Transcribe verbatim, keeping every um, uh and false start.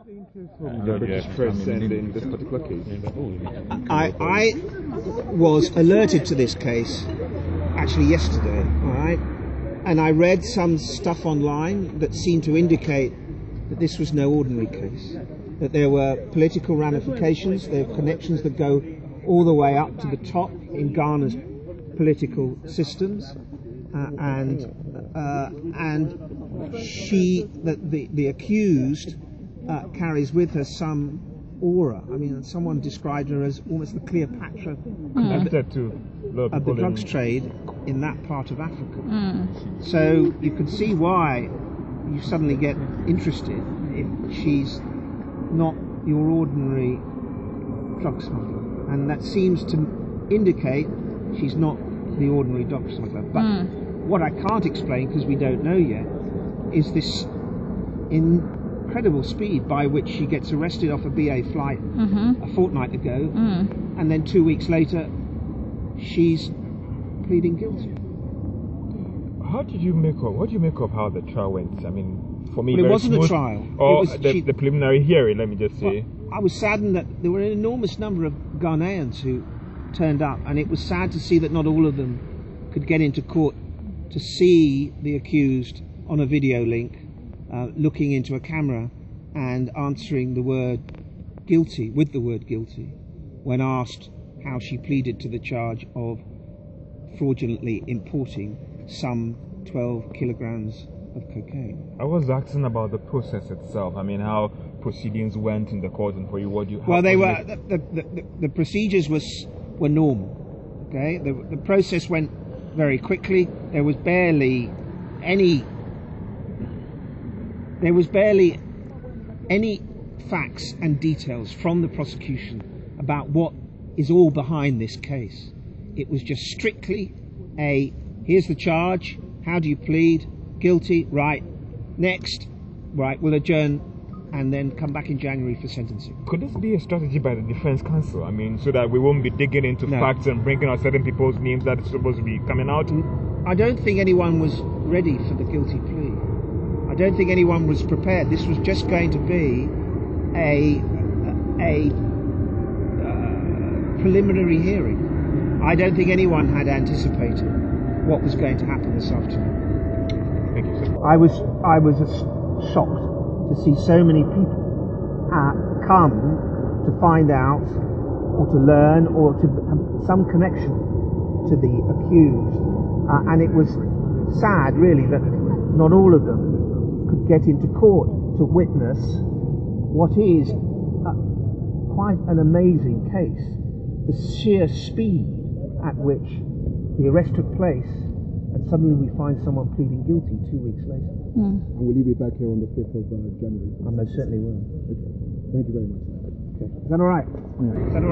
The British press sending this particular case. I, I was alerted to this case actually yesterday, all right, and I read some stuff online that seemed to indicate that this was no ordinary case, that there were political ramifications, there are connections that go all the way up to the top in Ghana's political systems, uh, and uh, and she, the, the, the accused, uh, carries with her some aura. I mean, someone described her as almost the Cleopatra Mm. of, the, of of the drugs trade in that part of Africa. Mm. So you can see why you suddenly get interested if she's not your ordinary drug smuggler, and that seems to indicate she's not the ordinary drug smuggler. But Mm. what I can't explain, because we don't know yet, is this incredible speed by which she gets arrested off a B A flight Mm-hmm. a fortnight ago, Mm. and then two weeks later she's pleading guilty. How did you make of what do you make of how the trial went? I mean, for me, Well, it very wasn't a smooth. trial. Or It was- the, she- the preliminary hearing. Let me just say. Well, I was saddened that there were an enormous number of Ghanaians who turned up, and it was sad to see that not all of them could get into court to see the accused on a video link, uh, looking into a camera and answering the word guilty, with the word guilty, when asked how she pleaded to the charge of fraudulently importing some twelve kilograms of cocaine. I was asking about the process itself. I mean, how proceedings went in the court, and for you, what do you? How, Well, they how were do you- the, the, the, the procedures was were normal. Okay, the the process went very quickly. There was barely any. There was barely any facts and details from the prosecution about what is all behind this case. It was just strictly a here's the charge. How do you plead? Guilty. Right. Next. Right. We'll adjourn and then come back in January for sentencing. Could this be a strategy by the defense counsel? I mean, so that we won't be digging into No. facts and bringing out certain people's names that are supposed to be coming out? I don't think anyone was ready for the guilty plea. I don't think anyone was prepared. This was just going to be a a uh, preliminary hearing. I don't think anyone had anticipated what was going to happen this afternoon. Thank you, sir. I was I was uh, shocked to see so many people uh, come to find out or to learn or to have some connection to the accused, uh, and it was sad really that not all of them could get into court to witness what is uh, quite an amazing case. The sheer speed at which the arrest took place, and suddenly we find someone pleading guilty two weeks later. Mm. And will you be back here on the fifth of uh, January? I most certainly will. Okay. Thank you very much. Okay. Is that all right? Yeah. Is that all right?